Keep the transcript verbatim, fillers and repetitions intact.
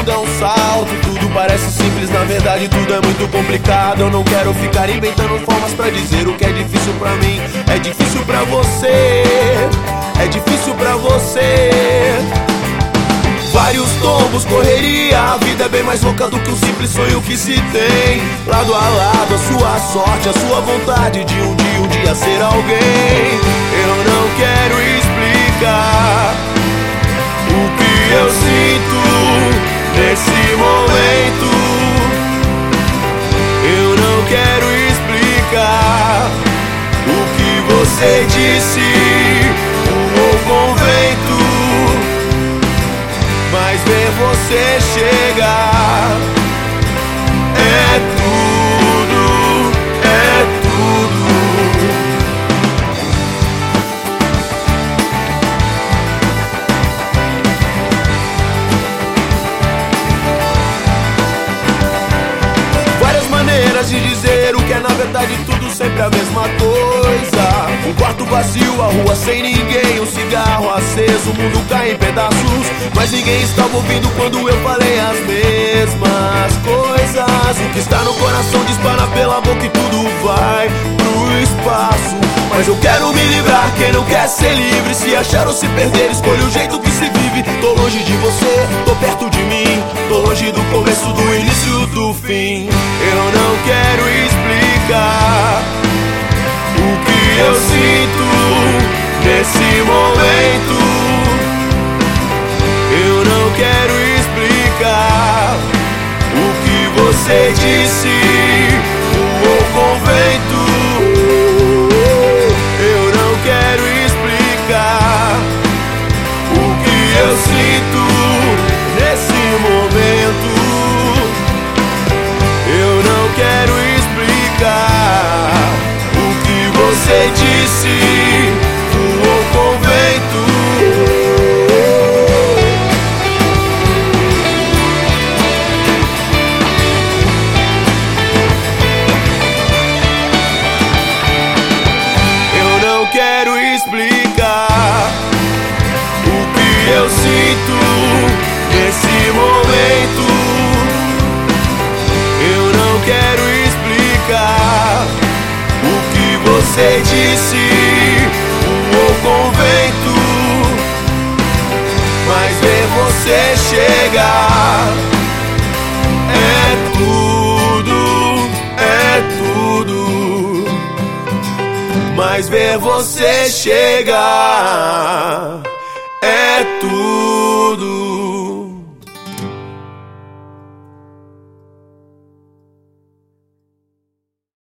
dá um salto. Tudo parece simples, na verdade tudo é muito complicado. Eu não quero ficar inventando formas pra dizer o que é difícil pra mim. É difícil pra você, é difícil pra você. Vários tombos, correria, a vida é bem mais louca do que um simples sonho que se tem. Lado a lado, a sua sorte, a sua vontade de um dia, um dia ser alguém. Eu não quero explicar o que eu sinto nesse momento. Eu não quero explicar o que você disse, o convento. Mas ver você chegar é tudo, é tudo. Várias maneiras de dizer o que é na verdade tudo sempre a mesma coisa. Um quarto vazio, a rua sem ninguém, um cigarro aceso, o mundo cai em pedaços. Mas ninguém estava ouvindo quando eu falei as mesmas coisas. O que está no coração dispara pela boca e tudo vai pro espaço. Mas eu quero me livrar, quem não quer ser livre. Se achar ou se perder, escolha o jeito que se vive. Tô longe de você, tô perto de mim. Tô longe do começo, do início, do fim. Eu não quero explicar o que eu sinto nesse momento. Eu não quero explicar o que você disse, o convento. Eu não quero explicar o que eu sinto nesse momento. Eu não quero explicar o que você disse, o convento. Quero explicar o que eu sinto nesse momento. Eu não quero explicar o que você disse, o convento. Mas ver você chegar é tudo, é tudo. Mas ver você chegar